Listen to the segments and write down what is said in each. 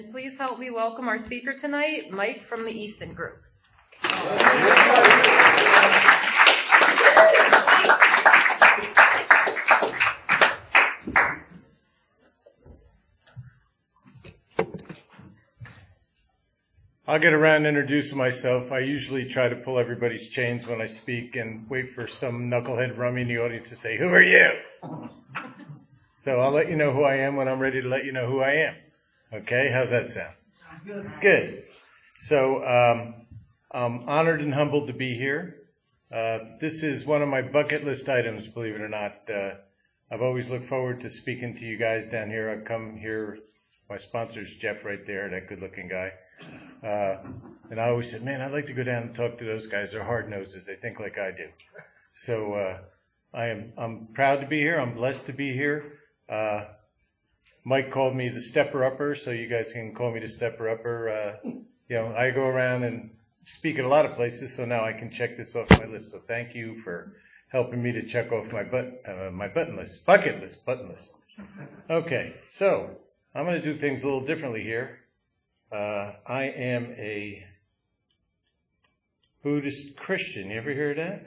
Please help me welcome our speaker tonight, Mike from the Easton Group. I'll get around introducing myself. I usually try to pull everybody's chains when I speak and wait for some knucklehead rummy in the audience to say, "Who are you?" So I'll let you know who I am when I'm ready to let you know who I am. Okay, how's that sound? Good. So I'm honored and humbled to be here. This is one of my bucket list items, believe it or not. I've always looked forward to speaking to you guys down here. I've come here. My sponsor's Jeff right there, that good-looking guy. And I always said, man, I'd like to go down and talk to those guys. They're hard noses. They think like I do. So I'm proud to be here. I'm blessed to be here. Mike called me the stepper-upper, so you guys can call me the stepper-upper. I go around and speak at a lot of places, so now I can check this off my list. So thank you for helping me to check off my bucket list. Okay, so I'm going to do things a little differently here. I am a Buddhist Christian. You ever hear that?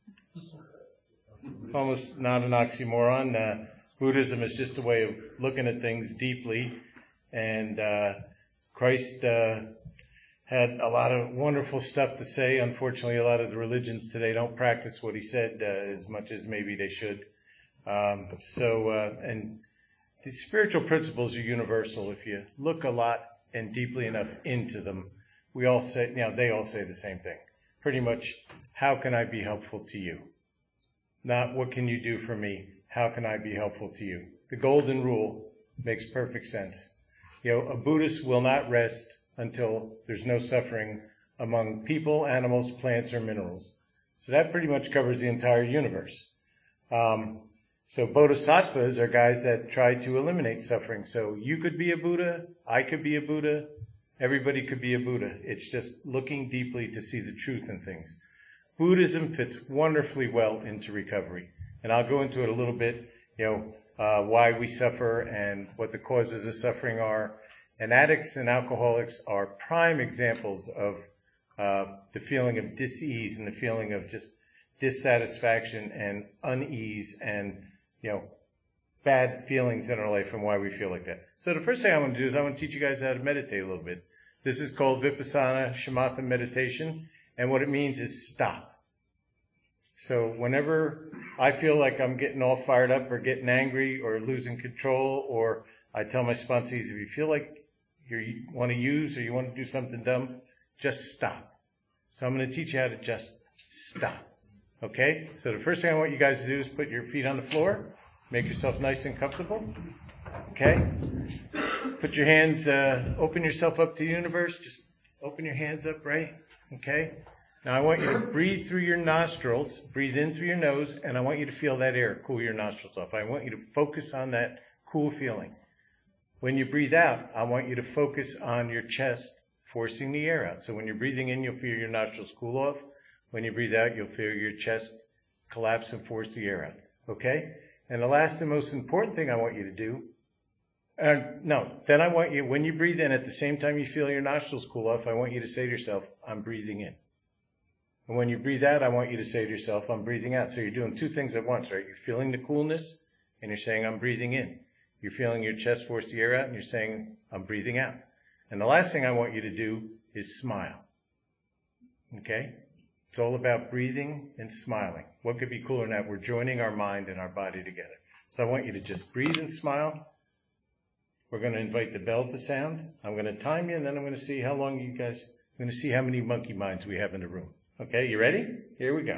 Almost not an oxymoron. Buddhism is just a way of looking at things deeply, and Christ had a lot of wonderful stuff to say. Unfortunately, a lot of the religions today don't practice what he said as much as maybe they should. And the spiritual principles are universal. If you look a lot and deeply enough into them, they all say the same thing. Pretty much, how can I be helpful to you? Not what can you do for me? How can I be helpful to you? The golden rule makes perfect sense. A Buddhist will not rest until there's no suffering among people, animals, plants, or minerals. So that pretty much covers the entire universe. So bodhisattvas are guys that try to eliminate suffering. So you could be a Buddha, I could be a Buddha, everybody could be a Buddha. It's just looking deeply to see the truth in things. Buddhism fits wonderfully well into recovery. And I'll go into it a little bit, why we suffer and what the causes of suffering are. And addicts and alcoholics are prime examples of the feeling of dis-ease and the feeling of just dissatisfaction and unease and bad feelings in our life and why we feel like that. So the first thing I want to do is I want to teach you guys how to meditate a little bit. This is called Vipassana Shamatha meditation, and what it means is stop. So whenever I feel like I'm getting all fired up or getting angry or losing control, or I tell my sponsees, if you feel like you want to use or you want to do something dumb, just stop. So I'm going to teach you how to just stop. Okay, so the first thing I want you guys to do is put your feet on the floor. Make yourself nice and comfortable. Okay? Put your hands, open yourself up to the universe. Just open your hands up, right? Okay? Now I want you to breathe through your nostrils, breathe in through your nose, and I want you to feel that air cool your nostrils off. I want you to focus on that cool feeling. When you breathe out, I want you to focus on your chest forcing the air out. So when you're breathing in, you'll feel your nostrils cool off. When you breathe out, you'll feel your chest collapse and force the air out. Okay? And the last and most important thing I want you to do, then I want you, when you breathe in, at the same time you feel your nostrils cool off, I want you to say to yourself, I'm breathing in. And when you breathe out, I want you to say to yourself, I'm breathing out. So you're doing two things at once, right? You're feeling the coolness, and you're saying, I'm breathing in. You're feeling your chest force the air out, and you're saying, I'm breathing out. And the last thing I want you to do is smile. Okay? It's all about breathing and smiling. What could be cooler than that? We're joining our mind and our body together. So I want you to just breathe and smile. We're going to invite the bell to sound. I'm going to time you, and then I'm going to see how long I'm going to see how many monkey minds we have in the room. Okay, you ready? Here we go.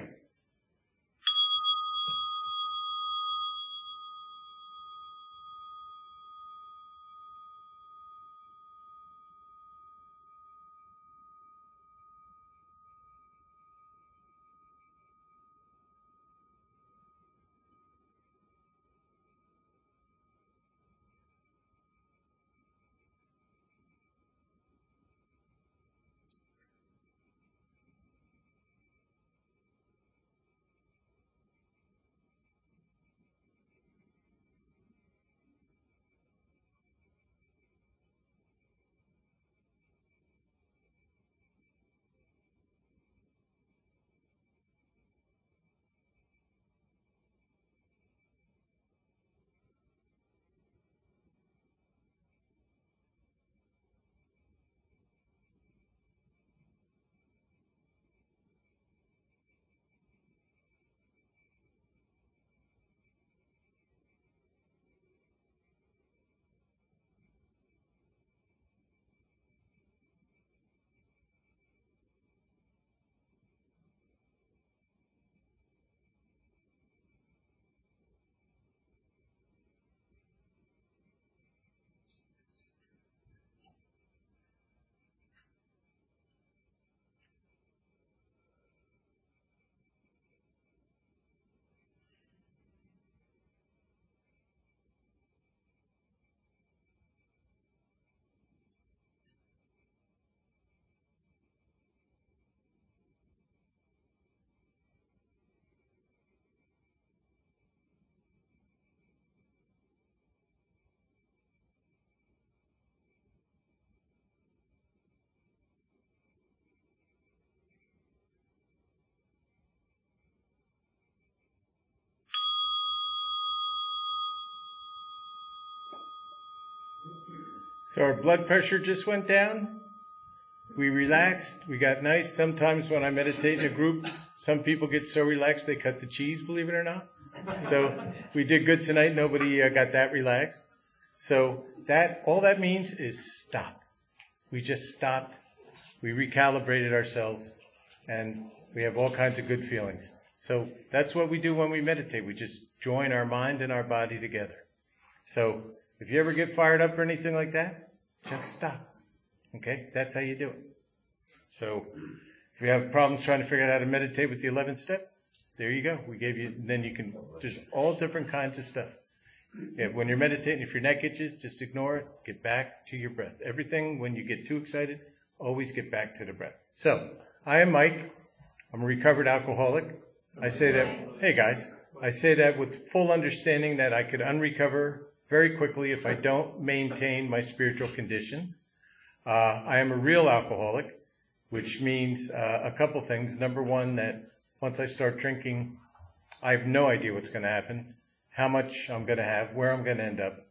So our blood pressure just went down. We relaxed. We got nice. Sometimes when I meditate in a group, some people get so relaxed they cut the cheese, believe it or not. So we did good tonight. Nobody got that relaxed. So all that means is stop. We just stopped. We recalibrated ourselves, and we have all kinds of good feelings. So that's what we do when we meditate. We just join our mind and our body together. So if you ever get fired up or anything like that, just stop. Okay? That's how you do it. So if you have problems trying to figure out how to meditate with the 11th step, there you go. We gave you, then you can, there's all different kinds of stuff. Yeah, when you're meditating, if your neck itches, just ignore it. Get back to your breath. Everything, when you get too excited, always get back to the breath. So, I am Mike. I'm a recovered alcoholic. I say that, hey guys, I say that with full understanding that I could unrecover very quickly if I don't maintain my spiritual condition. I am a real alcoholic, which means a couple things. Number one, that once I start drinking, I have no idea what's going to happen, how much I'm going to have, where I'm going to end up,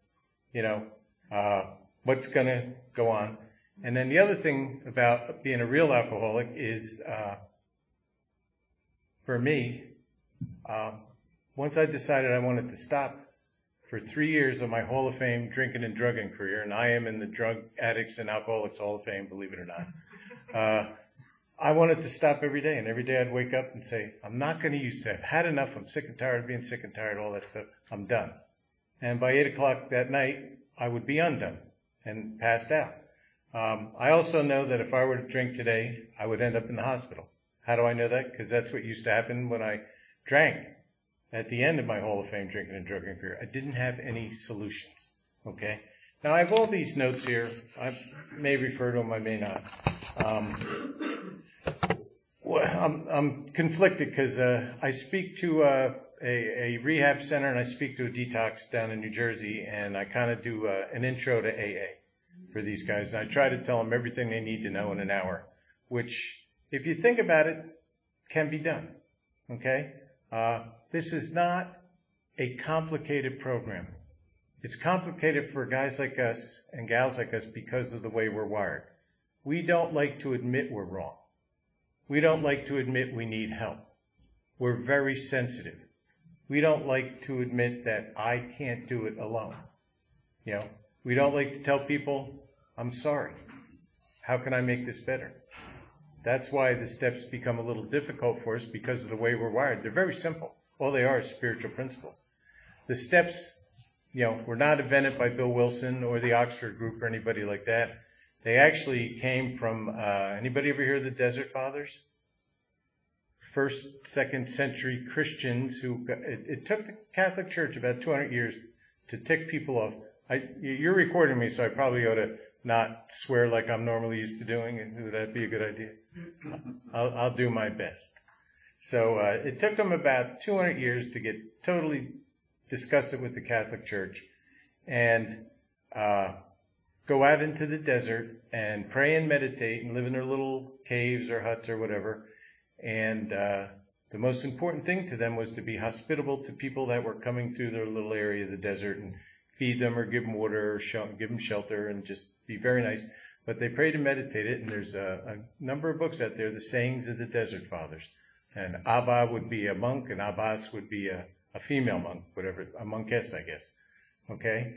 what's going to go on. And then the other thing about being a real alcoholic is, for me, once I decided I wanted to stop, for 3 years of my Hall of Fame drinking and drugging career, and I am in the Drug Addicts and Alcoholics Hall of Fame, believe it or not, I wanted to stop every day, and every day I'd wake up and say, I'm not going to use that. I've had enough. I'm sick and tired of being sick and tired of all that stuff. I'm done. And by 8 o'clock that night, I would be undone and passed out. I also know that if I were to drink today, I would end up in the hospital. How do I know that? Because that's what used to happen when I drank at the end of my Hall of Fame drinking and drugging career. I didn't have any solutions. Okay? Now, I have all these notes here. I may refer to them, I may not. I'm conflicted because I speak to a rehab center and I speak to a detox down in New Jersey, and I kind of do an intro to AA for these guys. And I try to tell them everything they need to know in an hour, which, if you think about it, can be done. Okay? This is not a complicated program. It's complicated for guys like us and gals like us because of the way we're wired. We don't like to admit we're wrong. We don't like to admit we need help. We're very sensitive. We don't like to admit that I can't do it alone. We don't like to tell people, I'm sorry. How can I make this better? That's why the steps become a little difficult for us, because of the way we're wired. They're very simple. All they are is spiritual principles. The steps, were not invented by Bill Wilson or the Oxford Group or anybody like that. They actually came from, anybody ever hear of the Desert Fathers? First, second century Christians who, it took the Catholic Church about 200 years to tick people off. You're recording me, so I probably ought to not swear like I'm normally used to doing. Would that be a good idea? I'll do my best. So it took them about 200 years to get totally disgusted with the Catholic Church and go out into the desert and pray and meditate and live in their little caves or huts or whatever. And the most important thing to them was to be hospitable to people that were coming through their little area of the desert and feed them or give them water or give them shelter and just be very nice. But they prayed and meditated, and there's a number of books out there, the sayings of the Desert Fathers. And Abba would be a monk, and Abbas would be a female monk, whatever, a monkess, I guess. Okay?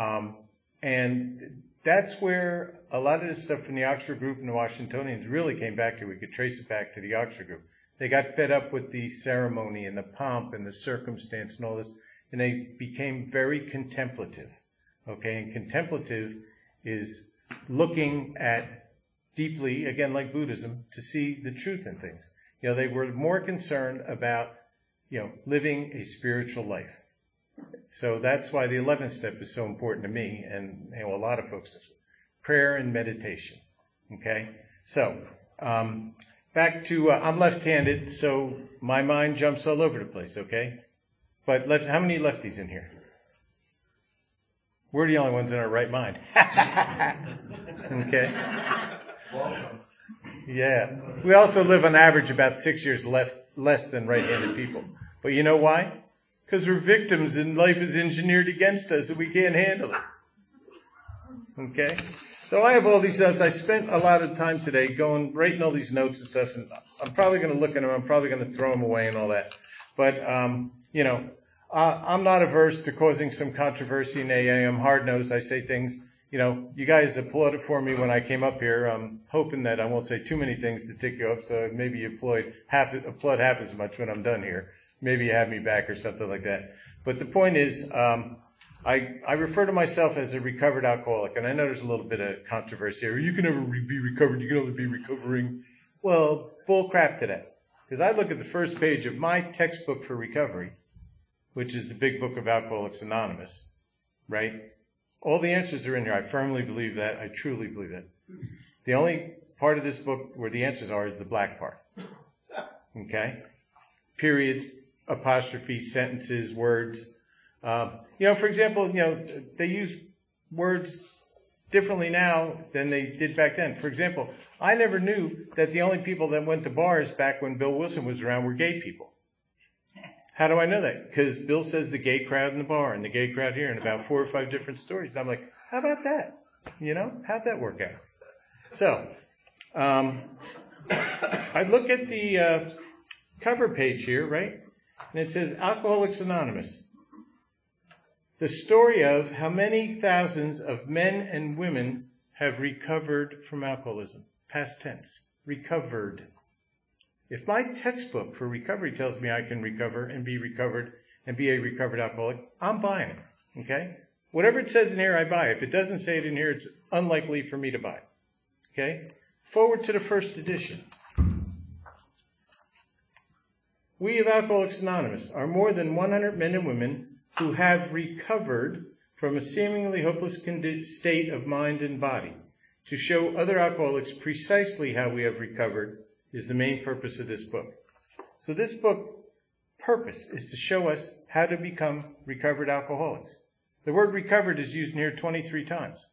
And that's where a lot of this stuff from the Oxford Group and the Washingtonians really came back to. We could trace it back to the Oxford Group. They got fed up with the ceremony and the pomp and the circumstance and all this, and they became very contemplative. Okay? And contemplative is looking at deeply, again, like Buddhism, to see the truth in things. They were more concerned about, living a spiritual life. So that's why the 11th step is so important to me and a lot of folks. Prayer and meditation. Okay? So, back to, I'm left-handed, so my mind jumps all over the place, okay? But how many lefties in here? We're the only ones in our right mind. Okay? Yeah. We also live on average about 6 years less than right-handed people. But you know why? Because we're victims and life is engineered against us and we can't handle it. Okay? So I have all these notes. I spent a lot of time today writing all these notes and stuff, and I'm probably going to look at them. I'm probably going to throw them away and all that. But, I'm not averse to causing some controversy in AA. I'm hard-nosed. I say things, you guys applauded for me when I came up here. I'm hoping that I won't say too many things to tick you up, so maybe you applaud half as much when I'm done here. Maybe you have me back or something like that. But the point is, I refer to myself as a recovered alcoholic, and I know there's a little bit of controversy here. You can never be recovered. You can only be recovering. Well, bull crap to that. Because I look at the first page of my textbook for recovery, which is the big book of Alcoholics Anonymous, right? All the answers are in here. I firmly believe that. I truly believe that. The only part of this book where the answers are is the black part. Okay? Periods, apostrophes, sentences, words. For example, they use words differently now than they did back then. For example, I never knew that the only people that went to bars back when Bill Wilson was around were gay people. How do I know that? Because Bill says the gay crowd in the bar and the gay crowd here and about 4 or 5 different stories. I'm like, how about that? How'd that work out? So, I look at the cover page here, right? And it says Alcoholics Anonymous. The story of how many thousands of men and women have recovered from alcoholism. Past tense. Recovered. If my textbook for recovery tells me I can recover and be recovered and be a recovered alcoholic, I'm buying it. Okay? Whatever it says in here, I buy. If it doesn't say it in here, it's unlikely for me to buy. Okay? Forward to the first edition. We of Alcoholics Anonymous are more than 100 men and women who have recovered from a seemingly hopeless state of mind and body. To show other alcoholics precisely how we have recovered is the main purpose of this book. So this book purpose is to show us how to become recovered alcoholics. The word recovered is used in here 23 times.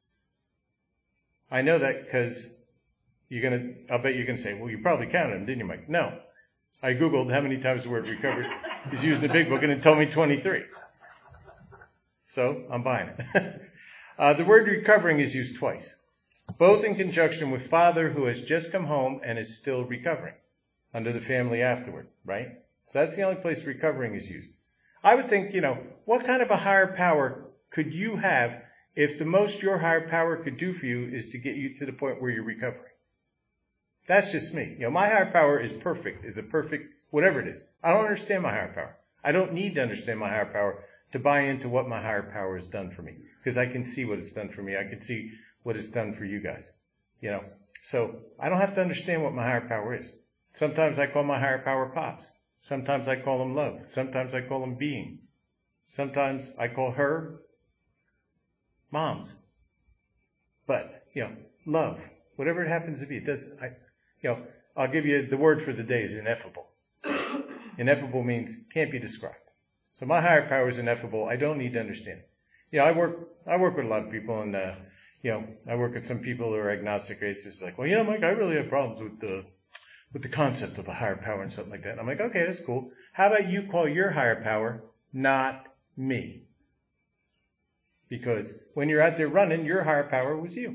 I know that because I'll bet you're going to say, well, you probably counted them, didn't you, Mike? No. I Googled how many times the word recovered is used in the big book, and it told me 23. So, I'm buying it. The word recovering is used twice, both in conjunction with father who has just come home and is still recovering, under the family afterward, right? So that's the only place recovering is used. I would think, what kind of a higher power could you have if the most your higher power could do for you is to get you to the point where you're recovering? That's just me. My higher power is perfect, whatever it is. I don't understand my higher power. I don't need to understand my higher power to buy into what my higher power has done for me. Because I can see what it's done for me. I can see what it's done for you guys. So I don't have to understand what my higher power is. Sometimes I call my higher power Pops. Sometimes I call him Love. Sometimes I call him Being. Sometimes I call her Moms. But, love. Whatever it happens to be, it doesn't, I'll give you the word for the day is ineffable. Ineffable means can't be described. So my higher power is ineffable. I don't need to understand it. I work with a lot of people, and I work with some people who are agnostic. It's just like, well, Mike, I really have problems with the concept of a higher power and something like that. And I'm like, okay, that's cool. How about you call your higher power not me? Because when you're out there running, your higher power was you.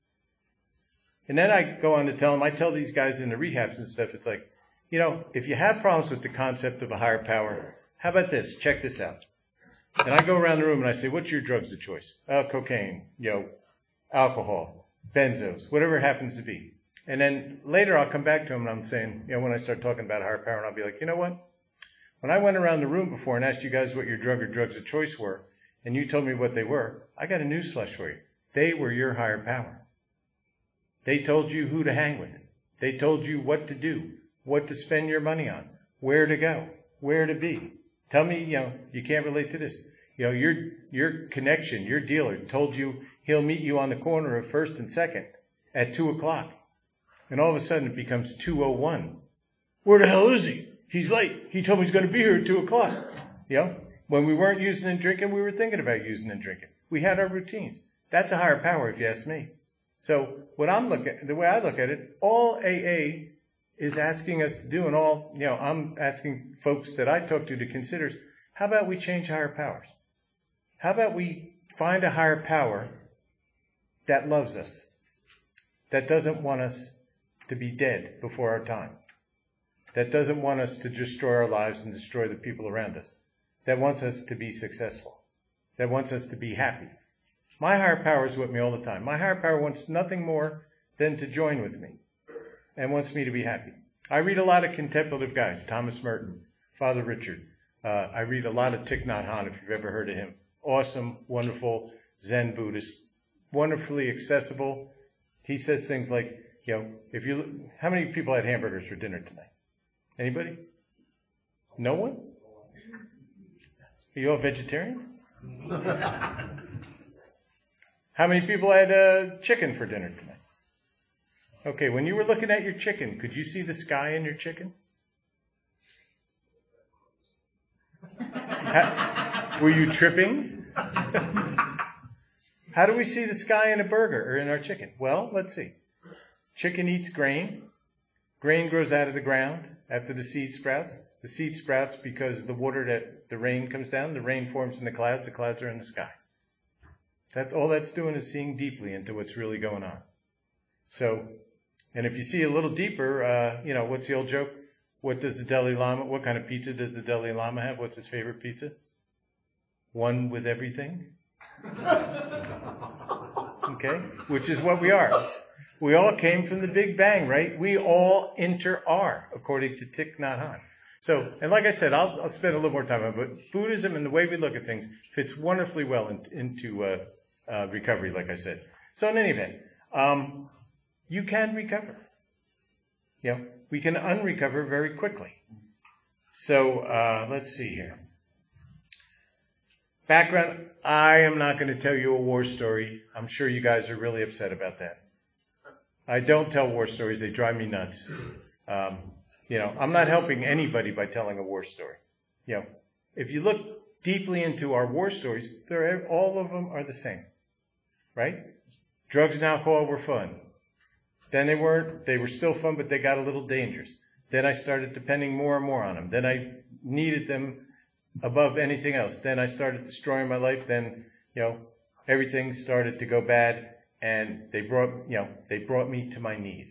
And then I go on to tell them, I tell these guys in the rehabs and stuff, it's like, if you have problems with the concept of a higher power, how about this? Check this out. And I go around the room and I say, what's your drugs of choice? Cocaine, alcohol, benzos, whatever it happens to be. And then later I'll come back to them and I'm saying, when I start talking about higher power, and I'll be like, you know what? When I went around the room before and asked you guys what your drug or drugs of choice were, and you told me what they were, I got a newsflash for you. They were your higher power. They told you who to hang with. They told you what to do, what to spend your money on, where to go, where to be. Tell me, you can't relate to this. Your connection, your dealer told you he'll meet you on the corner of 1st and 2nd at 2 o'clock. And all of a sudden it becomes 2:01. Where the hell is he? He's late. He told me he's going to be here at 2 o'clock. When we weren't using and drinking, we were thinking about using and drinking. We had our routines. That's a higher power, if you ask me. So the way I look at it, all AA is asking us to do, and all, I'm asking folks that I talk to consider, how about we change higher powers? How about we find a higher power that loves us, that doesn't want us to be dead before our time, that doesn't want us to destroy our lives and destroy the people around us, that wants us to be successful, that wants us to be happy. My higher power is with me all the time. My higher power wants nothing more than to join with me and wants me to be happy. I read a lot of contemplative guys, Thomas Merton, Father Richard. I read a lot of Thich Nhat Hanh, if you've ever heard of him. Awesome, wonderful Zen Buddhist, wonderfully accessible. He says things like, how many people had hamburgers for dinner tonight? Anybody? No one? Are you all vegetarians? How many people had chicken for dinner tonight? Okay, when you were looking at your chicken, could you see the sky in your chicken? Were you tripping? How do we see the sky in a burger or in our chicken? Well, let's see. Chicken eats grain. Grain grows out of the ground after the seed sprouts. The seed sprouts because the rain comes down. The rain forms in the clouds are in the sky. That's all that's doing is seeing deeply into what's really going on. So, and if you see a little deeper, what's the old joke? What kind of pizza does the Dalai Lama have? What's his favorite pizza? One with everything. Okay? Which is what we are. We all came from the Big Bang, right? We all are, according to Thich Nhat Hanh. So, and like I said, I'll spend a little more time on it, but Buddhism and the way we look at things fits wonderfully well into recovery, like I said. So in any event, you can recover. We can unrecover very quickly. So, let's see here. Background, I am not going to tell you a war story. I'm sure you guys are really upset about that. I don't tell war stories. They drive me nuts. I'm not helping anybody by telling a war story. If you look deeply into our war stories, all of them are the same. Right? Drugs and alcohol were fun. Then they weren't. They were still fun, but they got a little dangerous. Then I started depending more and more on them. Then I needed them above anything else. Then I started destroying my life. Then, everything started to go bad, and they brought me to my knees.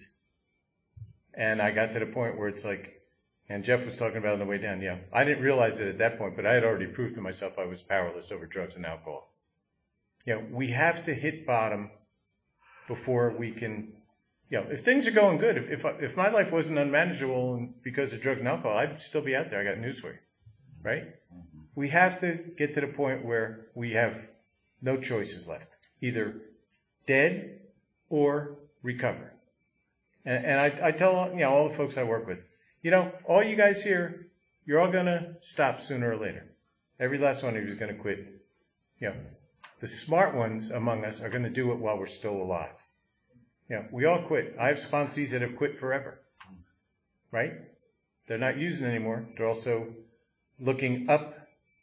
And I got to the point where it's like, and Jeff was talking about it on the way down. I didn't realize it at that point, but I had already proved to myself I was powerless over drugs and alcohol. We have to hit bottom before we can. If things are going good, if my life wasn't unmanageable because of drugs and alcohol, I'd still be out there. I got news for you, right? We have to get to the point where we have no choices left, either dead or recover. And I tell all the folks I work with, all you guys here, you're all gonna stop sooner or later. Every last one of you is gonna quit. The smart ones among us are gonna do it while we're still alive. We all quit. I have sponsees that have quit forever, right? They're not using anymore. They're also looking up.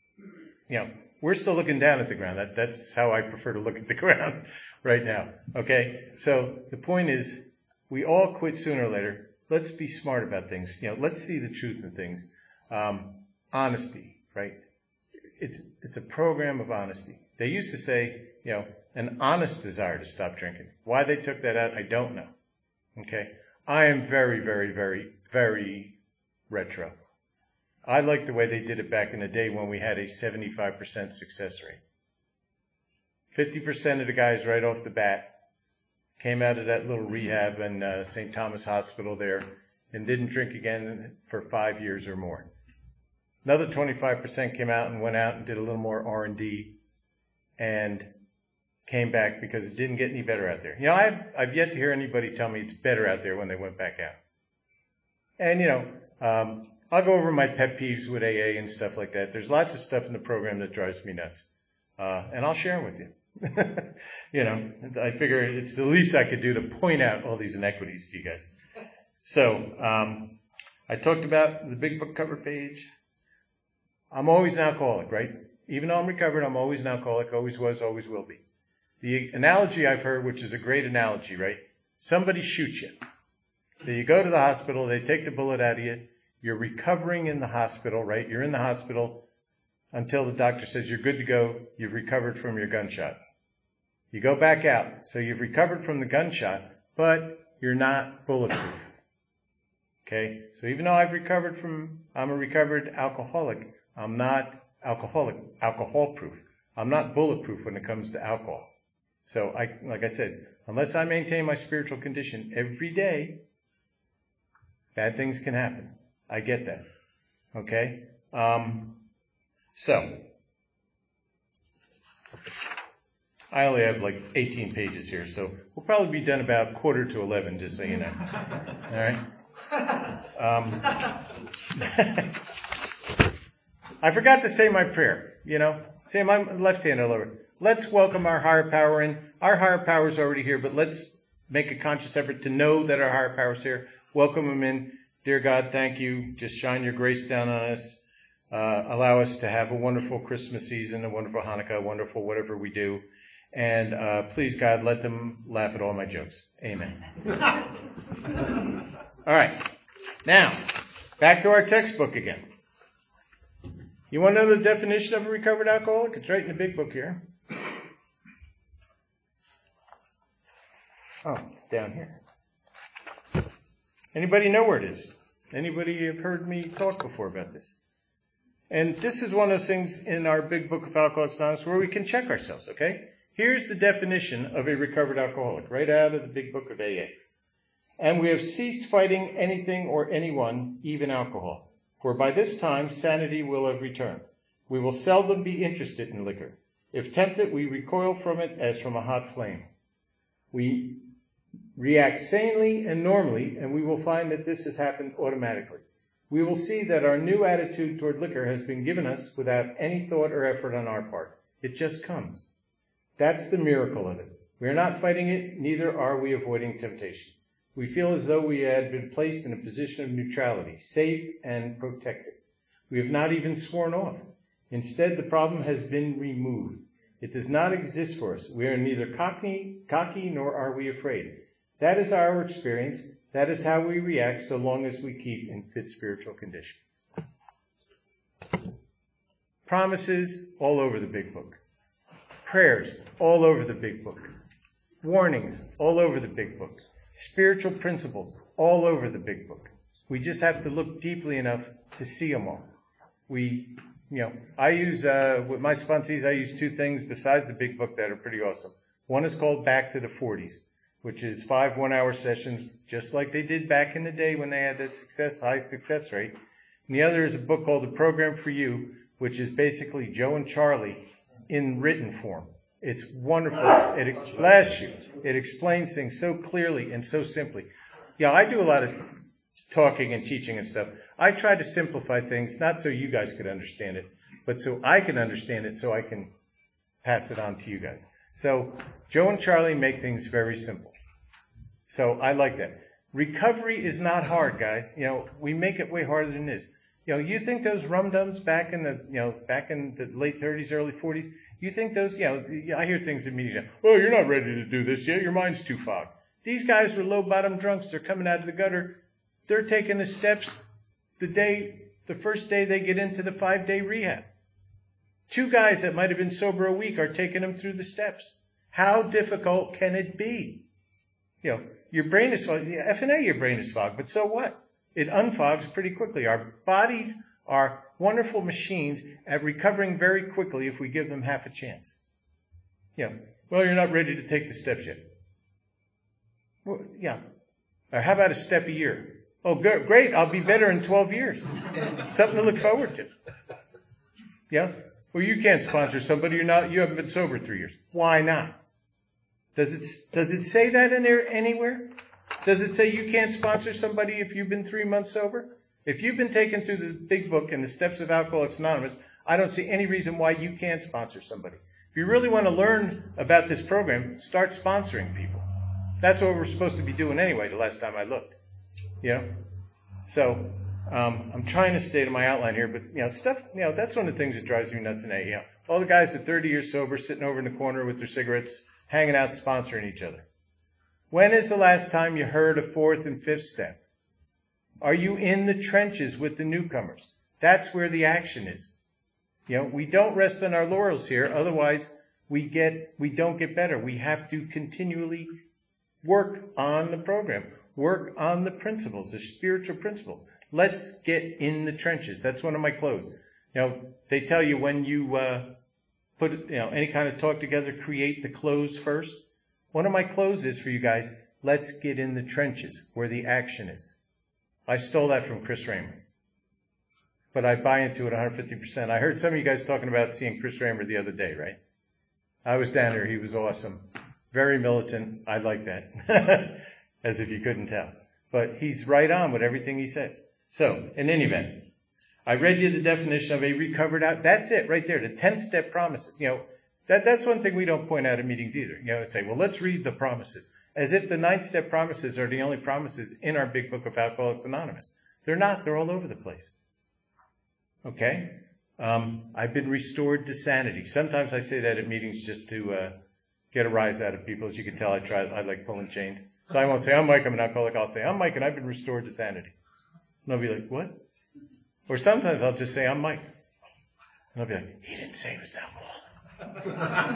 We're still looking down at the ground. That's how I prefer to look at the ground right now. Okay? So the point is, we all quit sooner or later. Let's be smart about things. Let's see the truth in things. Honesty, right? It's a program of honesty. They used to say, an honest desire to stop drinking. Why they took that out, I don't know. Okay? I am very, very, very, very retro. I like the way they did it back in the day when we had a 75% success rate. 50% of the guys right off the bat came out of that little rehab in St. Thomas Hospital there and didn't drink again for 5 years or more. Another 25% came out and went out and did a little more R&D and came back because it didn't get any better out there. I've yet to hear anybody tell me it's better out there when they went back out. And, I'll go over my pet peeves with AA and stuff like that. There's lots of stuff in the program that drives me nuts. And I'll share them with you. I figure it's the least I could do to point out all these inequities to you guys. So, I talked about the big book cover page. I'm always an alcoholic, right? Even though I'm recovered, I'm always an alcoholic, always was, always will be. The analogy I've heard, which is a great analogy, right? Somebody shoots you. So you go to the hospital, they take the bullet out of you, you're recovering in the hospital, right? You're in the hospital until the doctor says you're good to go, you've recovered from your gunshot. You go back out. So you've recovered from the gunshot, but you're not bulletproof. Okay? So even though I'm a recovered alcoholic, I'm not alcohol proof. I'm not bulletproof when it comes to alcohol. So like I said, unless I maintain my spiritual condition every day, bad things can happen. I get that. Okay? So, I only have like 18 pages here, so we'll probably be done about 11:15, just so you know. All right? I forgot to say my prayer, Say my left hand all over. Let's welcome our higher power in. Our higher power is already here, but let's make a conscious effort to know that our higher power is here. Welcome him in. Dear God, thank you. Just shine your grace down on us. Allow us to have a wonderful Christmas season, a wonderful Hanukkah, a wonderful whatever we do. And please, God, let them laugh at all my jokes. Amen. All right. Now, back to our textbook again. You want to know the definition of a recovered alcoholic? It's right in the big book here. Oh, it's down here. Anybody know where it is? Anybody have heard me talk before about this? And this is one of those things in our big book of Alcoholics Anonymous where we can check ourselves, okay? Here's the definition of a recovered alcoholic, right out of the big book of AA. And we have ceased fighting anything or anyone, even alcohol. For by this time, sanity will have returned. We will seldom be interested in liquor. If tempted, we recoil from it as from a hot flame. We react sanely and normally, and we will find that this has happened automatically. We will see that our new attitude toward liquor has been given us without any thought or effort on our part. It just comes. That's the miracle of it. We are not fighting it, neither are we avoiding temptation. We feel as though we had been placed in a position of neutrality, safe and protected. We have not even sworn off. Instead, the problem has been removed. It does not exist for us. We are neither cocky nor are we afraid. That is our experience. That is how we react so long as we keep in fit spiritual condition. Promises all over the big book. Prayers all over the big book. Warnings all over the big book. Spiritual principles all over the big book. We just have to look deeply enough to see them all. I use, with my sponsees, I use two things besides the big book that are pretty awesome. One is called Back to the 40s, which is 5 one-hour sessions, just like they did back in the day when they had that high success rate. And the other is a book called The Program for You, which is basically Joe and Charlie in written form. It's wonderful. It explains things so clearly and so simply. I do a lot of talking and teaching and stuff. I try to simplify things, not so you guys could understand it, but so I can understand it so I can pass it on to you guys. So Joe and Charlie make things very simple. So I like that. Recovery is not hard, guys. We make it way harder than it is. You think those rum-dums back in the late 30s, early 40s, you think those, I hear things in media, oh, you're not ready to do this yet, your mind's too fogged. These guys were low-bottom drunks, they're coming out of the gutter, they're taking the steps the first day they get into the 5-day rehab. 2 guys that might have been sober a week are taking them through the steps. How difficult can it be? Your brain is fogged, F&A your brain is fogged, but so what? It unfogs pretty quickly. Our bodies are wonderful machines at recovering very quickly if we give them half a chance. Well, you're not ready to take the steps yet. Well, yeah. Or how about a step a year? Oh, great. I'll be better in 12 years. Something to look forward to. Yeah? Well, you can't sponsor somebody you haven't been sober 3 years. Why not? Does it say that in there anywhere? Does it say you can't sponsor somebody if you've been 3 months sober? If you've been taken through the big book and the steps of Alcoholics Anonymous, I don't see any reason why you can't sponsor somebody. If you really want to learn about this program, start sponsoring people. That's what we're supposed to be doing anyway, the last time I looked. So, I'm trying to stay to my outline here, but, that's one of the things that drives me nuts in AA. All the guys at 30 years sober sitting over in the corner with their cigarettes, hanging out, sponsoring each other. When is the last time you heard a 4th and 5th step? Are you in the trenches with the newcomers? That's where the action is. We don't rest on our laurels here, otherwise we don't get better. We have to continually work on the program, work on the principles, the spiritual principles. Let's get in the trenches. That's one of my clothes. They tell you when you put any kind of talk together, create the close first. One of my clothes is for you guys, let's get in the trenches where the action is. I stole that from Chris Raymer. But I buy into it 150%. I heard some of you guys talking about seeing Chris Raymer the other day, right? I was down there. He was awesome. Very militant. I like that. As if you couldn't tell. But he's right on with everything he says. So, in any event, I read you the definition of a recovered out. That's it right there. The 10-step promises. That's one thing we don't point out at meetings either. Say, well, let's read the promises. As if the 9-step promises are the only promises in our big book of Alcoholics Anonymous. They're not. They're all over the place. Okay? I've been restored to sanity. Sometimes I say that at meetings just to get a rise out of people. As you can tell, I like pulling chains. So I won't say, I'm Mike, I'm an alcoholic. I'll say, I'm Mike, and I've been restored to sanity. And they'll be like, what? Or sometimes I'll just say, I'm Mike. And I'll be like, he didn't say he was an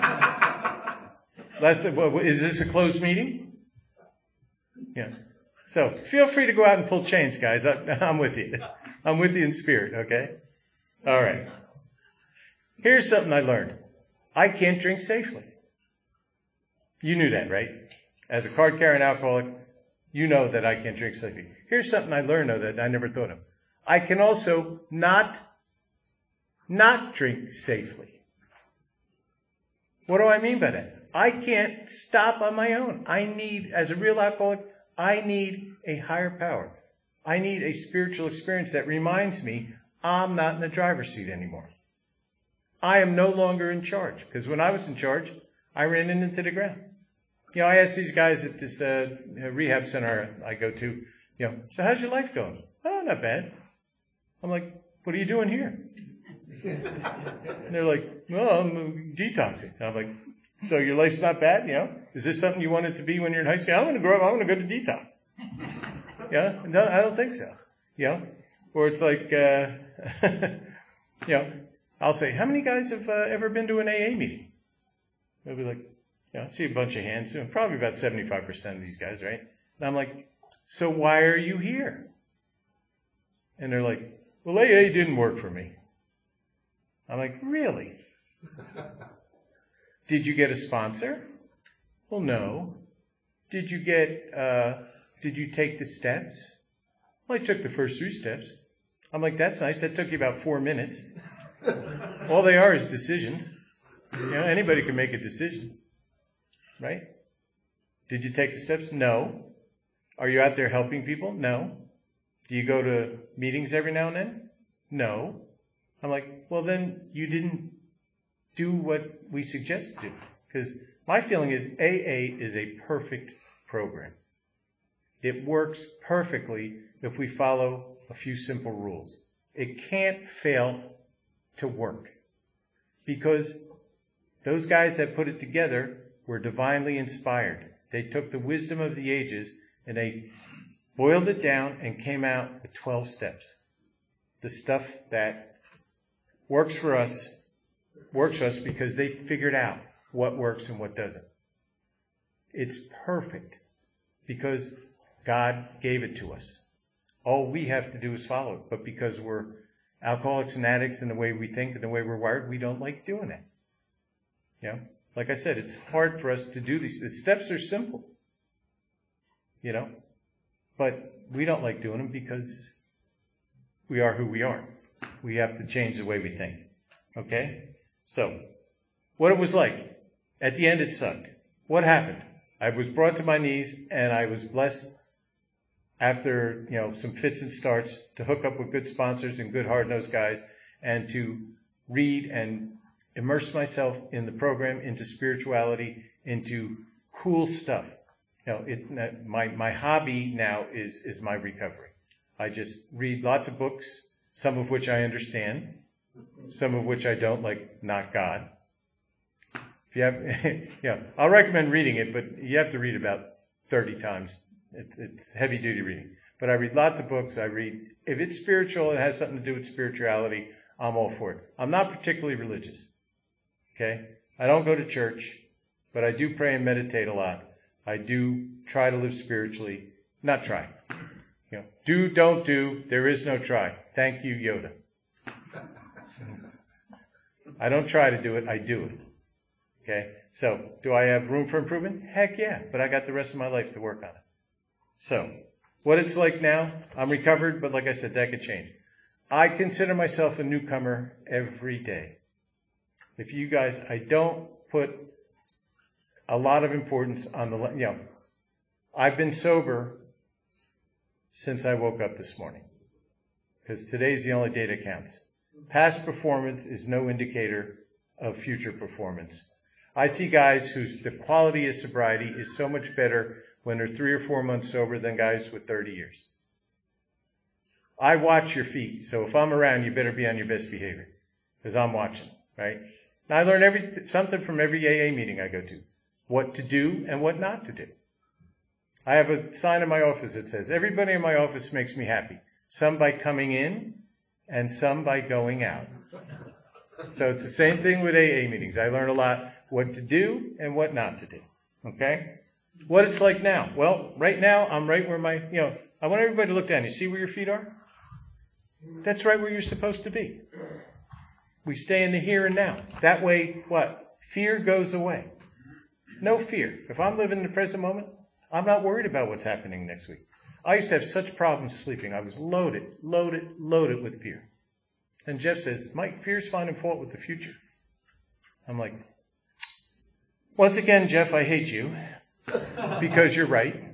alcoholic. Is this a closed meeting? Yeah. So feel free to go out and pull chains, guys. I'm with you. I'm with you in spirit, okay? All right. Here's something I learned. I can't drink safely. You knew that, right? As a card-carrying alcoholic, you know that I can't drink safely. Here's something I learned, though, that I never thought of. I can also not drink safely. What do I mean by that? I can't stop on my own. As a real alcoholic, I need a higher power. I need a spiritual experience that reminds me I'm not in the driver's seat anymore. I am no longer in charge. Because when I was in charge, I ran into the ground. I asked these guys at this rehab center I go to, so how's your life going? Oh, not bad. I'm like, what are you doing here? And they're like, well, I'm detoxing. And I'm like, so your life's not bad, Is this something you wanted to be when you're in high school? I'm going to grow up, I'm going to go to detox. Yeah? No, I don't think so. Or it's like, I'll say, how many guys have ever been to an AA meeting? They'll be like, I see a bunch of hands, probably about 75% of these guys, right? And I'm like, so why are you here? And they're like, well, AA didn't work for me. I'm like, really? Did you get a sponsor? Well, no. Did you take the steps? Well, I took the first 3 steps. I'm like, that's nice. That took you about 4 minutes. All they are is decisions. Anybody can make a decision. Right? Did you take the steps? No. Are you out there helping people? No. Do you go to meetings every now and then? No. I'm like, well, then you didn't do what we suggest to do. Because my feeling is AA is a perfect program. It works perfectly if we follow a few simple rules. It can't fail to work. Because those guys that put it together were divinely inspired. They took the wisdom of the ages and they boiled it down and came out with 12 steps. The stuff that works for us because they figured out what works and what doesn't. It's perfect because God gave it to us. All we have to do is follow it. But because we're alcoholics and addicts in the way we think and the way we're wired, we don't like doing it. Like I said, it's hard for us to do these. The steps are simple. But we don't like doing them because we are who we are. We have to change the way we think. Okay? So, what it was like. At the end, it sucked. What happened? I was brought to my knees, and I was blessed after, some fits and starts to hook up with good sponsors and good hard-nosed guys and to read and immerse myself in the program, into spirituality, into cool stuff. My hobby now is my recovery. I just read lots of books, some of which I understand, some of which I don't, like Not God. If you have, I'll recommend reading it, but you have to read about 30 times. It's heavy duty reading. But I read lots of books. If it's spiritual and has something to do with spirituality, I'm all for it. I'm not particularly religious. Okay? I don't go to church, but I do pray and meditate a lot. I do try to live spiritually. Not try. Do, don't do. There is no try. Thank you, Yoda. I don't try to do it. I do it. Okay? So, do I have room for improvement? Heck yeah. But I got the rest of my life to work on it. So, what it's like now, I'm recovered, but like I said, that could change. I consider myself a newcomer every day. If you guys, I don't put a lot of importance on the, I've been sober since I woke up this morning. Because today's the only day that counts. Past performance is no indicator of future performance. I see guys whose the quality of sobriety is so much better when they're 3 or 4 months sober than guys with 30 years. I watch your feet, so if I'm around, you better be on your best behavior, because I'm watching, right? Now I learn something from every AA meeting I go to, what to do and what not to do. I have a sign in my office that says, everybody in my office makes me happy. Some by coming in and some by going out. So it's the same thing with AA meetings. I learn a lot what to do and what not to do. Okay? What it's like now. Well, right now, I'm right where I want everybody to look down. You see where your feet are? That's right where you're supposed to be. We stay in the here and now. That way, what? Fear goes away. No fear. If I'm living in the present moment, I'm not worried about what's happening next week. I used to have such problems sleeping. I was loaded with fear. And Jeff says, Mike, fear's finding fault with the future. I'm like, once again, Jeff, I hate you because you're right.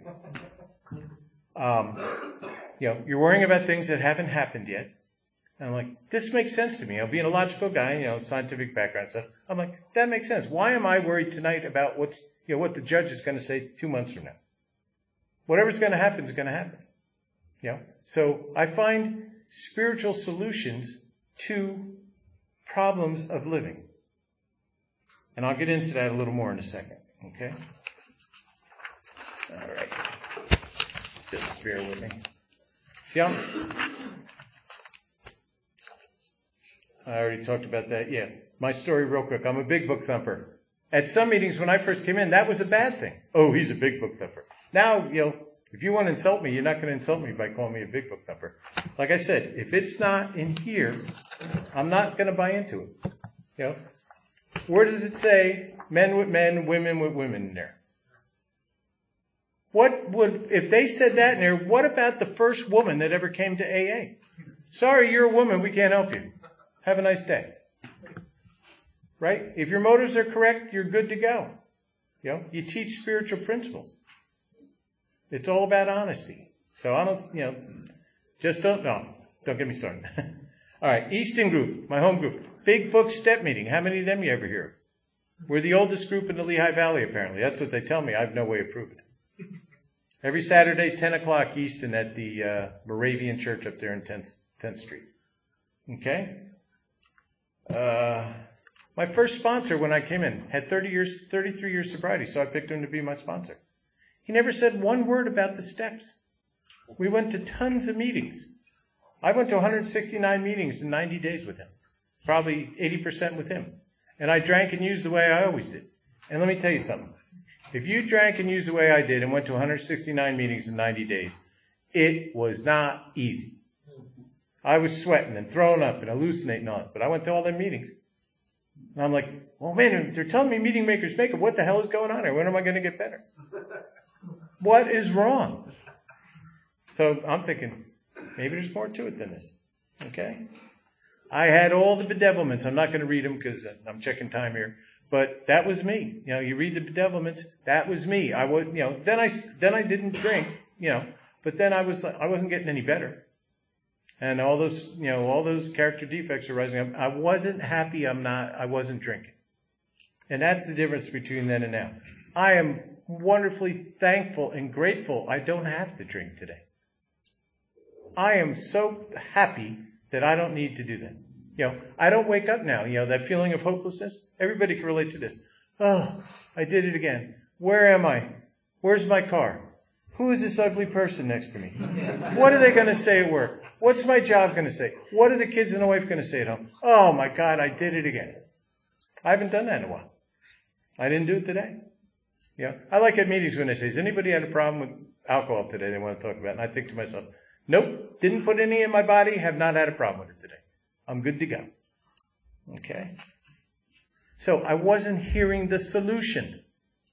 You're worrying about things that haven't happened yet. And I'm like, this makes sense to me. Being a logical guy, scientific background stuff. I'm like, that makes sense. Why am I worried tonight about what the judge is going to say 2 months from now? Whatever's going to happen is going to happen. So I find spiritual solutions to problems of living. And I'll get into that a little more in a second. Okay? All right. Just bear with me. See, I already talked about that. Yeah. My story real quick. I'm a big book thumper. At some meetings when I first came in, that was a bad thing. Oh, he's a big book thumper. Now, if you want to insult me, you're not going to insult me by calling me a big book thumper. Like I said, if it's not in here, I'm not going to buy into it. Where does it say men with men, women with women in there? If they said that in there, what about the first woman that ever came to AA? Sorry, you're a woman, we can't help you. Have a nice day. Right? If your motives are correct, you're good to go. You teach spiritual principles. It's all about honesty. So I don't get me started. All right, Easton Group, my home group. Big book step meeting. How many of them you ever hear? We're the oldest group in the Lehigh Valley, apparently. That's what they tell me. I have no way of proving it. Every Saturday, 10 o'clock Easton at the Moravian Church up there in 10th Street. Okay? My first sponsor when I came in had 33 years sobriety, so I picked him to be my sponsor. He never said one word about the steps. We went to tons of meetings. I went to 169 meetings in 90 days with him. Probably 80% with him. And I drank and used the way I always did. And let me tell you something. If you drank and used the way I did and went to 169 meetings in 90 days, it was not easy. I was sweating and throwing up and hallucinating on it. But I went to all their meetings. And I'm like, oh man, they're telling me meeting makers make it. What the hell is going on here? When am I going to get better? What is wrong? So I'm thinking, maybe there's more to it than this. Okay? I had all the bedevilments. I'm not going to read them because I'm checking time here. But that was me. You read the bedevilments. That was me. I was, then I didn't drink, but then I wasn't getting any better. And all those character defects are rising up. I wasn't happy. I wasn't drinking. And that's the difference between then and now. I am wonderfully thankful and grateful I don't have to drink today. I am so happy that I don't need to do that. I don't wake up now, that feeling of hopelessness. Everybody can relate to this. Oh, I did it again. Where am I? Where's my car? Who is this ugly person next to me? What are they going to say at work? What's my job going to say? What are the kids and the wife going to say at home? Oh my God, I did it again. I haven't done that in a while. I didn't do it today. Yeah. I like at meetings when they say, has anybody had a problem with alcohol today they want to talk about? And I think to myself, nope, didn't put any in my body, have not had a problem with it today. I'm good to go. Okay? So I wasn't hearing the solution.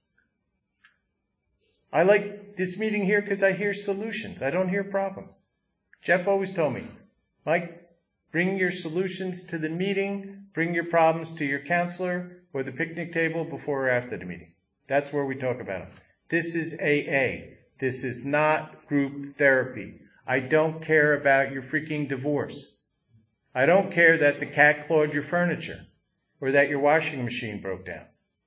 I like this meeting here because I hear solutions. I don't hear problems. Jeff always told me, Mike, bring your solutions to the meeting, bring your problems to your counselor or the picnic table before or after the meeting. That's where we talk about them. This is AA. This is not group therapy. I don't care about your freaking divorce. I don't care that the cat clawed your furniture or that your washing machine broke down.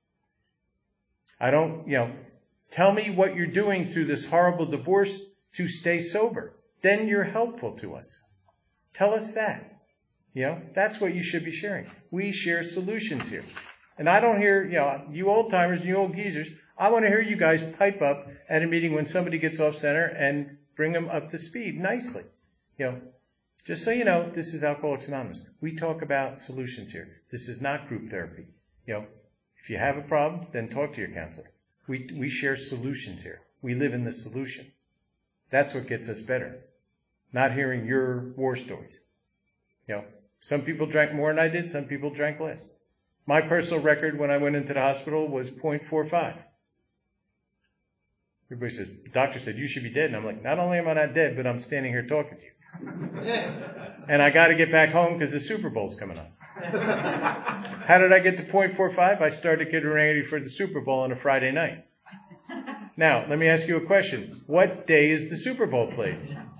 I don't, tell me what you're doing through this horrible divorce to stay sober. Then you're helpful to us. Tell us that. That's what you should be sharing. We share solutions here. And I don't hear, you old timers and you old geezers, I want to hear you guys pipe up at a meeting when somebody gets off center and bring them up to speed nicely. Just so you know, this is Alcoholics Anonymous. We talk about solutions here. This is not group therapy. If you have a problem, then talk to your counselor. We share solutions here. We live in the solution. That's what gets us better. Not hearing your war stories. Some people drank more than I did. Some people drank less. My personal record when I went into the hospital was 0.45. Everybody says, the doctor said, you should be dead. And I'm like, not only am I not dead, but I'm standing here talking to you. And I got to get back home because the Super Bowl's coming up. How did I get to 0.45? I started getting ready for the Super Bowl on a Friday night. Now, let me ask you a question. What day is the Super Bowl played?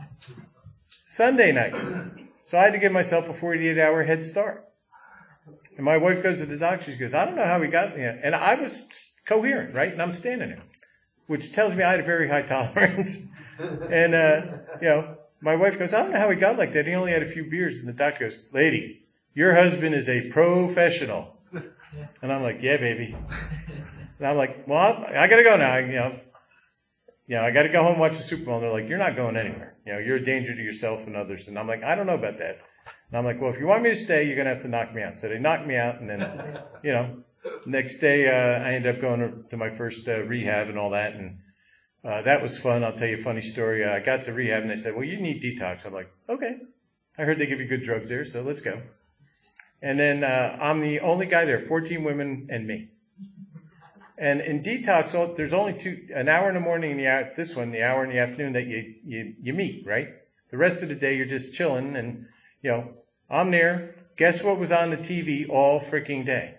Sunday night. So I had to give myself a 48-hour head start. And my wife goes to the doctor. She goes, I don't know how we got there. And I was coherent, right? And I'm standing there, which tells me I had a very high tolerance. And, my wife goes, I don't know how he got like that. He only had a few beers. And the doctor goes, lady, your husband is a professional. And I'm like, yeah, baby. And I'm like, well, I got to go now. I got to go home and watch the Super Bowl. And they're like, you're not going anywhere. You're a danger to yourself and others. And I'm like, I don't know about that. And I'm like, well, if you want me to stay, you're going to have to knock me out. So they knocked me out. And then, next day, I ended up going to my first rehab and all that. And that was fun. I'll tell you a funny story. I got to rehab and they said, well, you need detox. I'm like, okay. I heard they give you good drugs there, so let's go. And then I'm the only guy there, 14 women and me. And in detox, there's only an hour in the morning and the hour in the afternoon that you meet, right? The rest of the day you're just chilling and, I'm there. Guess what was on the TV all freaking day?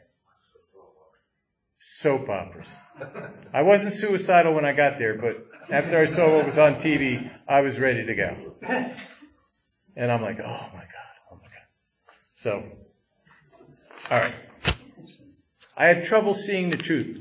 Soap operas. I wasn't suicidal when I got there, but after I saw what was on TV, I was ready to go. And I'm like, oh my God. So, all right. I had trouble seeing the truth.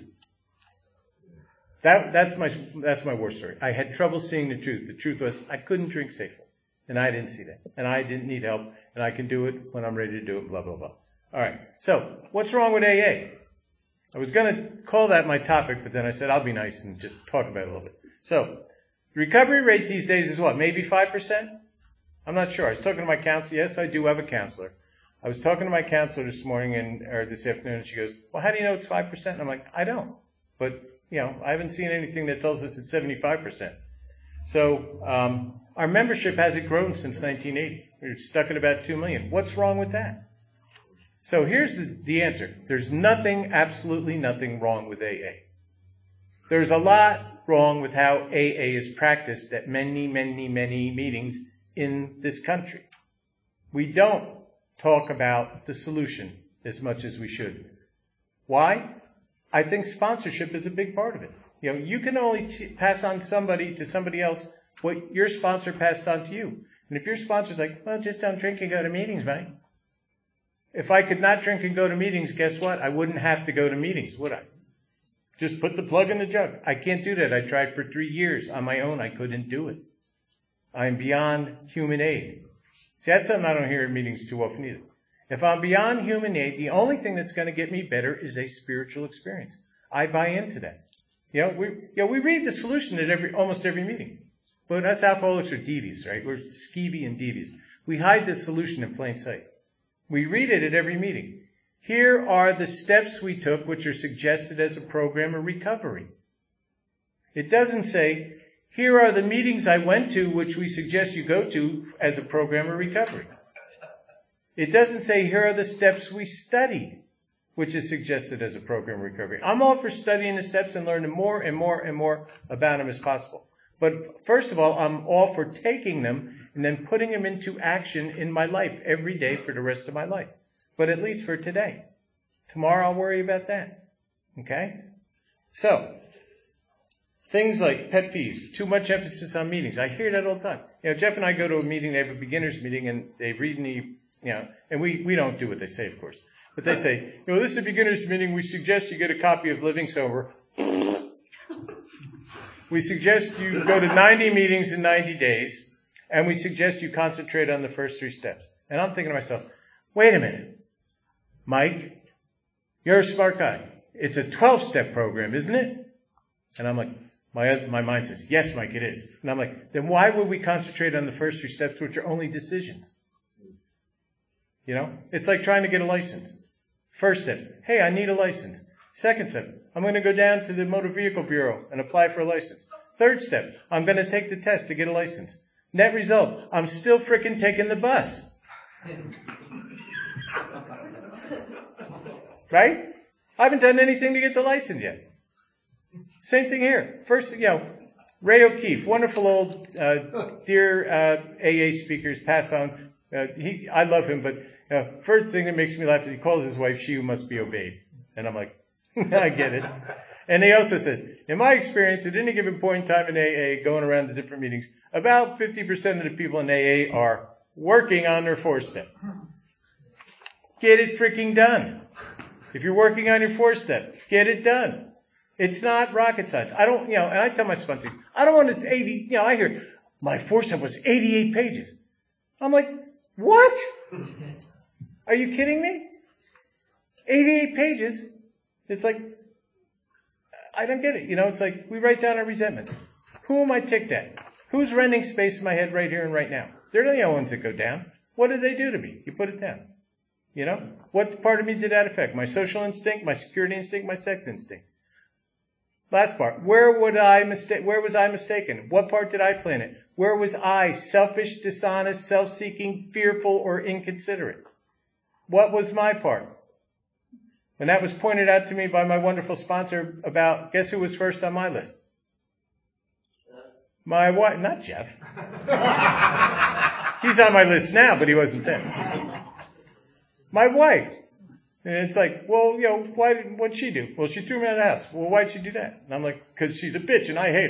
That's my war story. I had trouble seeing the truth. The truth was I couldn't drink safely. And I didn't see that. And I didn't need help. And I can do it when I'm ready to do it, blah, blah, blah. All right. So, what's wrong with AA? I was going to call that my topic, but then I said I'll be nice and just talk about it a little bit. So, the recovery rate these days is what? Maybe 5%? I'm not sure. I was talking to my counselor. Yes, I do have a counselor. I was talking to my counselor this morning or this afternoon, and she goes, well, how do you know it's 5%? And I'm like, I don't. But, I haven't seen anything that tells us it's 75%. So, our membership hasn't grown since 1980. We're stuck at about 2 million. What's wrong with that? So here's the answer. There's absolutely nothing wrong with AA. There's a lot wrong with how AA is practiced at many, many, many meetings in this country. We don't talk about the solution as much as we should. Why? I think sponsorship is a big part of it. You can only pass on to somebody else what your sponsor passed on to you. And if your sponsor's like, well, just don't drink and go to meetings, mate. If I could not drink and go to meetings, guess what? I wouldn't have to go to meetings, would I? Just put the plug in the jug. I can't do that. I tried for 3 years on my own. I couldn't do it. I'm beyond human aid. See, that's something I don't hear in meetings too often either. If I'm beyond human aid, the only thing that's going to get me better is a spiritual experience. I buy into that. We read the solution at almost every meeting. But us alcoholics are devious, right? We're skeevy and devious. We hide the solution in plain sight. We read it at every meeting. here are the steps we took which are suggested as a program of recovery. It doesn't say, here are the meetings I went to which we suggest you go to as a program of recovery. It doesn't say, here are the steps we studied, which is suggested as a program of recovery. I'm all for studying the steps and learning more and more and more about them as possible. But first of all, I'm all for taking them and then putting them into action in my life every day for the rest of my life. But at least for today. Tomorrow I'll worry about that. Okay? So, things like pet peeves, too much emphasis on meetings. I hear that all the time. Jeff and I go to a meeting, they have a beginner's meeting, and they read me, and we don't do what they say, of course. But they say, this is a beginner's meeting, we suggest you get a copy of Living Sober. We suggest you go to 90 meetings in 90 days, and we suggest you concentrate on the first 3 steps. And I'm thinking to myself, wait a minute, Mike, you're a smart guy. It's a 12-step program, isn't it? And I'm like, my mind says, yes, Mike, it is. And I'm like, then why would we concentrate on the first 3 steps, which are only decisions? It's like trying to get a license. First step, hey, I need a license. Second step, I'm going to go down to the Motor Vehicle Bureau and apply for a license. Third step, I'm going to take the test to get a license. Net result, I'm still frickin' taking the bus. Right? I haven't done anything to get the license yet. Same thing here. First, Ray O'Keefe, wonderful old, dear AA speaker, passed on. I love him, but first thing that makes me laugh is he calls his wife she who must be obeyed. And I'm like, I get it. And he also says, in my experience, at any given point in time in AA, going around to different meetings, about 50% of the people in AA are working on their 4-step. Get it freaking done. If you're working on your 4-step, get it done. It's not rocket science. I don't, and I tell my sponsors, I don't want to 80, I hear, my 4-step was 88 pages. I'm like, what? Are you kidding me? 88 pages? It's like, I don't get it. It's like, we write down our resentments. Who am I ticked at? Who's renting space in my head right here and right now? They're the only ones that go down. What did they do to me? You put it down. What part of me did that affect? My social instinct, my security instinct, my sex instinct. Last part. Where was I mistaken? What part did I play in it? Where was I selfish, dishonest, self-seeking, fearful, or inconsiderate? What was my part? And that was pointed out to me by my wonderful sponsor about, guess who was first on my list? My wife, not Jeff. He's on my list now, but he wasn't then. My wife. And it's like, well, what'd she do? Well, she threw me out of the house. Well, why'd she do that? And I'm like, because she's a bitch and I hate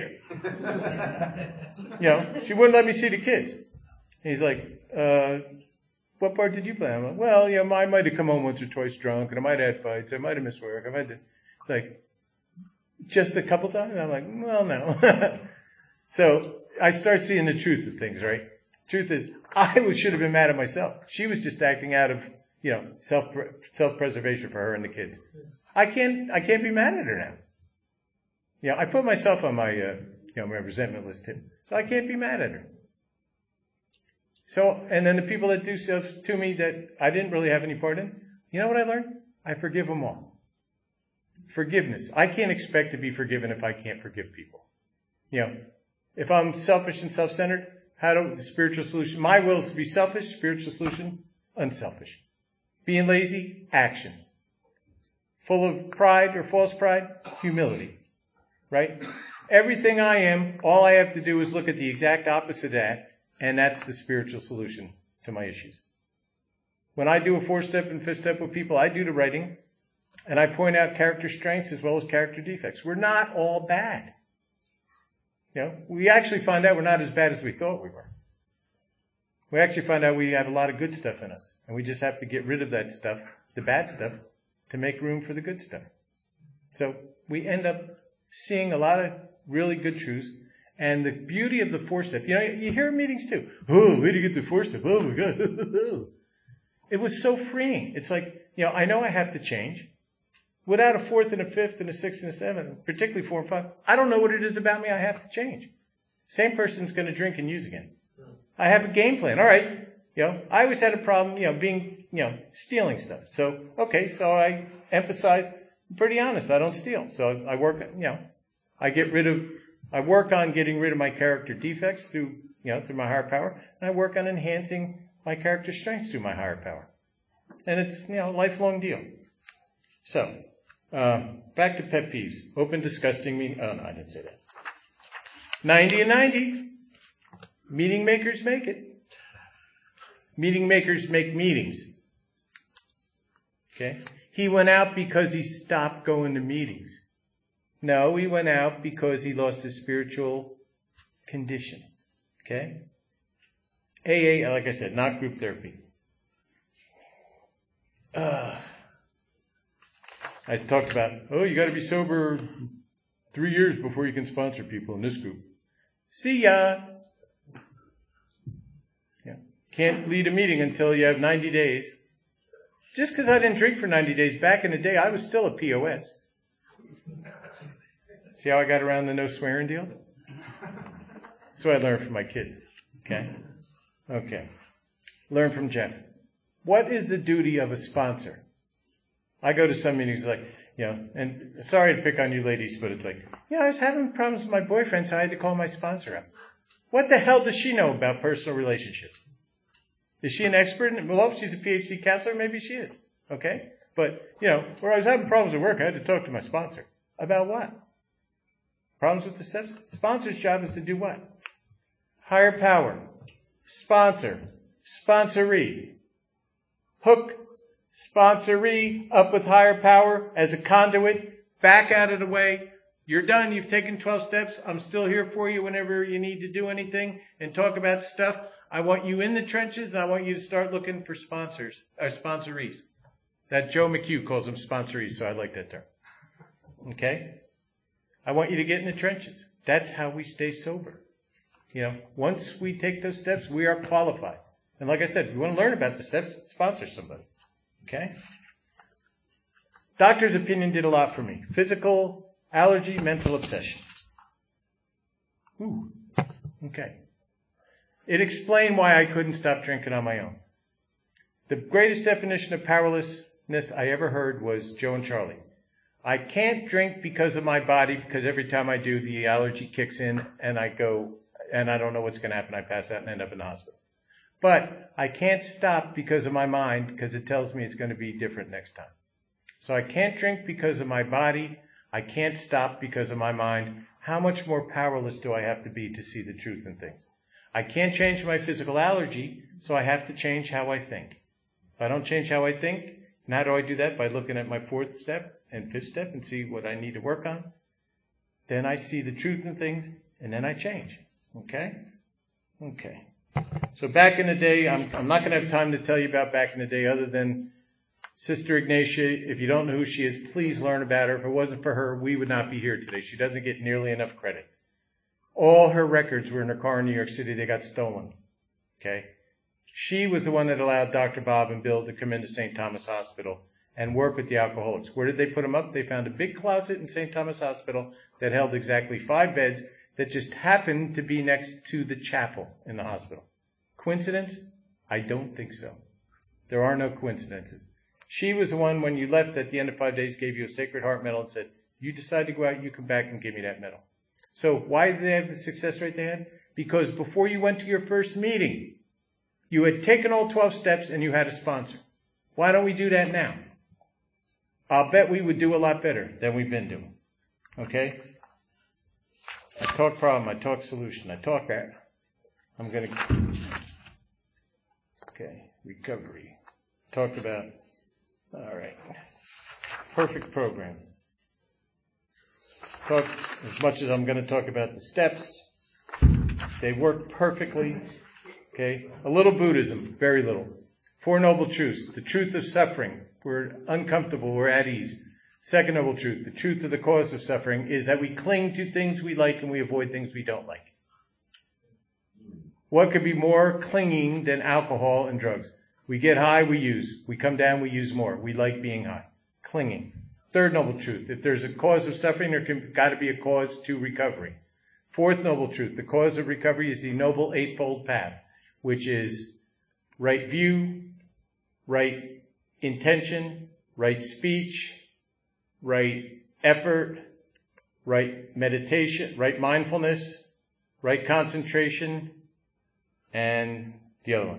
her. She wouldn't let me see the kids. And he's like, what part did you play? I'm like, well, I might have come home once or twice drunk, and I might have had fights, I might have missed work, It's like, just a couple times? And I'm like, well, no. So, I start seeing the truth of things, right? Truth is, I should have been mad at myself. She was just acting out of, self-preservation for her and the kids. I can't be mad at her now. I put myself on my, my resentment list too. So I can't be mad at her. So, and then the people that do stuff to me that I didn't really have any part in, you know what I learned? I forgive them all. Forgiveness. I can't expect to be forgiven if I can't forgive people. If I'm selfish and self-centered, the spiritual solution, my will is to be selfish, spiritual solution, unselfish. Being lazy, action. Full of pride or false pride, humility. Right? Everything I am, all I have to do is look at the exact opposite of that, and that's the spiritual solution to my issues. When I do a 4-step and 5th-step with people, I do the writing, and I point out character strengths as well as character defects. We're not all bad. We actually find out we're not as bad as we thought we were. We actually find out we have a lot of good stuff in us. And we just have to get rid of that stuff, the bad stuff, to make room for the good stuff. So we end up seeing a lot of really good truths. And the beauty of the 4-step, you hear meetings too. Oh, way to get the 4-step. Oh my God. It was so freeing. It's like, I know I have to change. Without a 4th and a 5th and a 6th and a 7th, particularly 4 and 5, I don't know what it is about me I have to change. Same person's going to drink and use again. I have a game plan. All right, I always had a problem, being, stealing stuff. So I emphasize, I'm pretty honest, I don't steal. So I work, I work on getting rid of my character defects through my higher power, and I work on enhancing my character strengths through my higher power. And it's, a lifelong deal. So, back to pet peeves. Open, disgusting meeting. Oh, no, I didn't say that. 90 and 90. Meeting makers make it. Meeting makers make meetings. Okay? He went out because he stopped going to meetings. No, he went out because he lost his spiritual condition. Okay? AA, like I said, not group therapy. I talked about, you got to be sober 3 years before you can sponsor people in this group. See ya. Yeah. Can't lead a meeting until you have 90 days. Just because I didn't drink for 90 days, back in the day, I was still a POS. See how I got around the no swearing deal? That's what I learned from my kids. Okay. Learn from Jeff. What is the duty of a sponsor? I go to some meetings and sorry to pick on you ladies, but it's like, I was having problems with my boyfriend, so I had to call my sponsor up. What the hell does she know about personal relationships? Is she an expert? Well, if she's a PhD counselor, maybe she is. Okay? But, where I was having problems at work, I had to talk to my sponsor. About what? Problems with the steps? Sponsor's job is to do what? Higher power. Sponsor. Sponsoree. Hook sponsoree up with higher power as a conduit, back out of the way. You're done. You've taken 12 steps. I'm still here for you whenever you need to do anything and talk about stuff. I want you in the trenches, and I want you to start looking for sponsors, or sponsorees. That Joe McHugh calls them sponsorees, so I like that term. Okay? I want you to get in the trenches. That's how we stay sober. Once we take those steps, we are qualified. And like I said, if you want to learn about the steps, sponsor somebody. Okay? Doctor's opinion did a lot for me. Physical, allergy, mental obsession. Ooh. Okay. It explained why I couldn't stop drinking on my own. The greatest definition of powerlessness I ever heard was Joe and Charlie. I can't drink because of my body, because every time I do, the allergy kicks in and I go, and I don't know what's going to happen. I pass out and end up in the hospital. But I can't stop because of my mind, because it tells me it's going to be different next time. So I can't drink because of my body. I can't stop because of my mind. How much more powerless do I have to be to see the truth in things? I can't change my physical allergy, so I have to change how I think. If I don't change how I think, and how do I do that? By looking at my 4th step and 5th step and see what I need to work on. Then I see the truth in things, and then I change. Okay? So back in the day, I'm not going to have time to tell you about back in the day other than Sister Ignatia. If you don't know who she is, please learn about her. If it wasn't for her, we would not be here today. She doesn't get nearly enough credit. All her records were in her car in New York City. They got stolen. Okay? She was the one that allowed Dr. Bob and Bill to come into St. Thomas Hospital and work with the alcoholics. Where did they put them up? They found a big closet in St. Thomas Hospital that held exactly 5 beds that just happened to be next to the chapel in the hospital. Coincidence? I don't think so. There are no coincidences. She was the one, when you left at the end of 5 days, gave you a Sacred Heart medal and said, you decide to go out, you come back and give me that medal. So why did they have the success rate they had? Because before you went to your first meeting, you had taken all 12 steps and you had a sponsor. Why don't we do that now? I'll bet we would do a lot better than we've been doing. Okay? I talk problem, I talk solution, I talk that. Okay, recovery. Talked about, all right, perfect program. Talk as much as I'm going to talk about the steps. They work perfectly. Okay, a little Buddhism, very little. 4 Noble Truths, the truth of suffering. We're uncomfortable, we're at ease. 2nd Noble Truth, the truth of the cause of suffering is that we cling to things we like and we avoid things we don't like. What could be more clinging than alcohol and drugs? We get high, we use. We come down, we use more. We like being high. Clinging. 3rd Noble Truth, if there's a cause of suffering, there got to be a cause to recovery. 4th Noble Truth, the cause of recovery is the Noble Eightfold Path, which is right view, right intention, right speech, right effort, right meditation, right mindfulness, right concentration, and the other one.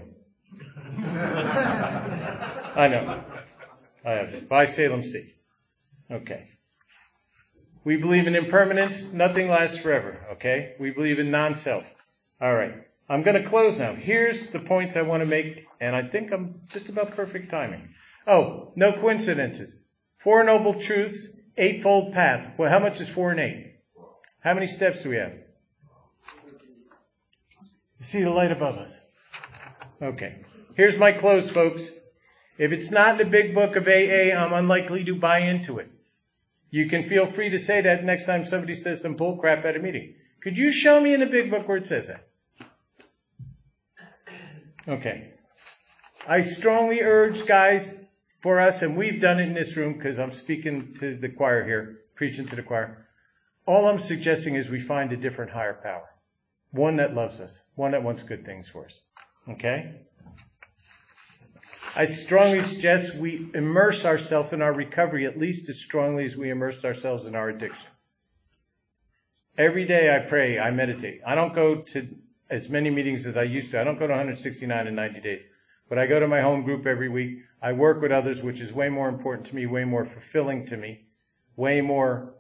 I know. I have it. By Salem Sea. Okay. We believe in impermanence. Nothing lasts forever. Okay. We believe in non-self. All right. I'm going to close now. Here's the points I want to make, and I think I'm just about perfect timing. Oh, no coincidences. 4 noble truths, 8-fold path. Well, how much is 4 and 8? How many steps do we have? See the light above us. Okay. Here's my close, folks. If it's not in the big book of AA, I'm unlikely to buy into it. You can feel free to say that next time somebody says some bull crap at a meeting. Could you show me in the big book where it says that? Okay. I strongly urge, guys, for us, and we've done it in this room because I'm speaking to the choir here, preaching to the choir. All I'm suggesting is we find a different higher power. One that loves us. One that wants good things for us. Okay? I strongly suggest we immerse ourselves in our recovery at least as strongly as we immersed ourselves in our addiction. Every day I pray, I meditate. I don't go to as many meetings as I used to. I don't go to 169 in 90 days. But I go to my home group every week. I work with others, which is way more important to me, way more fulfilling to me, way more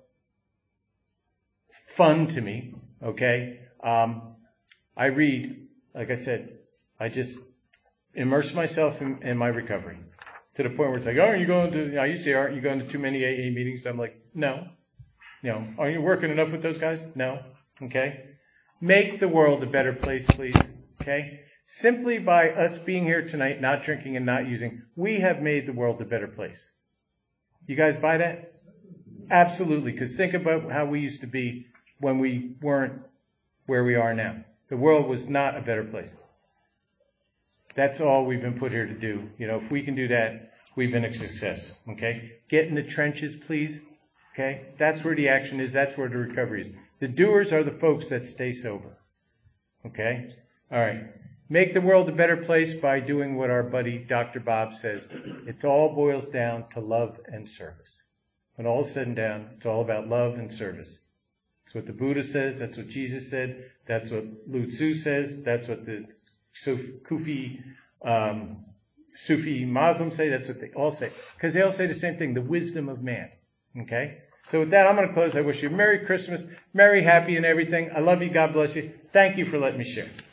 fun to me. Okay? I read, like I said, I just immerse myself in my recovery to the point where it's like, oh, are you going to, I used to say, aren't you going to too many AA meetings? I'm like, no. Are you working enough with those guys? No. Okay. Make the world a better place, please. Okay. Simply by us being here tonight, not drinking and not using, we have made the world a better place. You guys buy that? Absolutely. Because think about how we used to be when we weren't where we are now. The world was not a better place. That's all we've been put here to do. If we can do that, we've been a success. Okay? Get in the trenches, please. Okay? That's where the action is. That's where the recovery is. The doers are the folks that stay sober. Okay? All right. Make the world a better place by doing what our buddy Dr. Bob says. It all boils down to love and service. When all is said and done, it's all about love and service. That's what the Buddha says. That's what Jesus said. That's what Lao Tzu says. That's what the Sufi Muslims say. That's what they all say. Because they all say the same thing, the wisdom of man. Okay? So with that, I'm going to close. I wish you a Merry Christmas, Merry, Happy, and everything. I love you. God bless you. Thank you for letting me share.